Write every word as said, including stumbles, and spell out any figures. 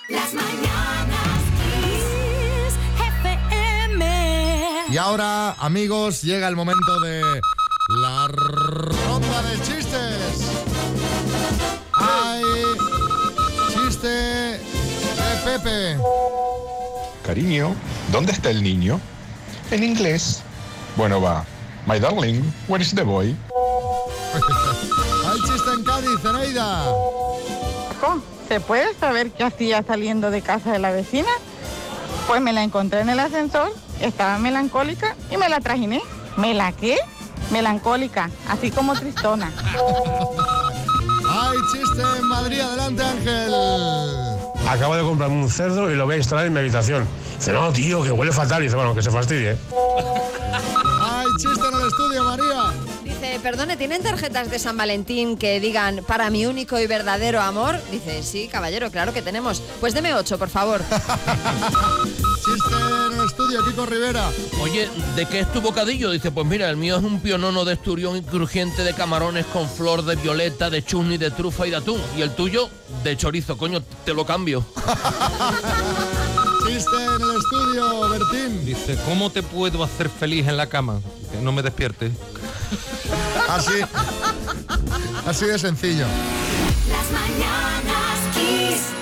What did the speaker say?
Las mañanas Kiss F M. Y ahora, amigos, llega el momento de la ronda de chistes. Hay chiste de Pepe. Cariño, ¿dónde está el niño? En inglés. Bueno, va. My darling, where is the boy? Hay chiste en Cádiz, Zeneida. ¿Se puede saber qué hacía saliendo de casa de la vecina? Pues me la encontré en el ascensor, estaba melancólica y me la trajiné. ¿Me la qué? Melancólica, así como tristona. Hay chiste en Madrid, adelante Ángel. Acabo de comprarme un cerdo y lo voy a instalar en mi habitación. Dice, no, tío, que huele fatal. Y dice, bueno, que se fastidie. Hay chiste en el estudio, María. Dice, perdone, ¿tienen tarjetas de San Valentín que digan para mi único y verdadero amor? Dice, sí, caballero, claro que tenemos. Pues deme ocho, por favor. Chiste en el estudio, Kiko Rivera. Oye, ¿de qué es tu bocadillo? Dice, pues mira, el mío es un pionono de esturión y crujiente de camarones con flor de violeta, de chutney, de trufa y de atún. Y el tuyo, de chorizo. Coño, te lo cambio. Chiste en el estudio, Bertín. Dice, ¿cómo te puedo hacer feliz en la cama? Que no me despiertes. Así, así de sencillo. Las mañanas Kiss.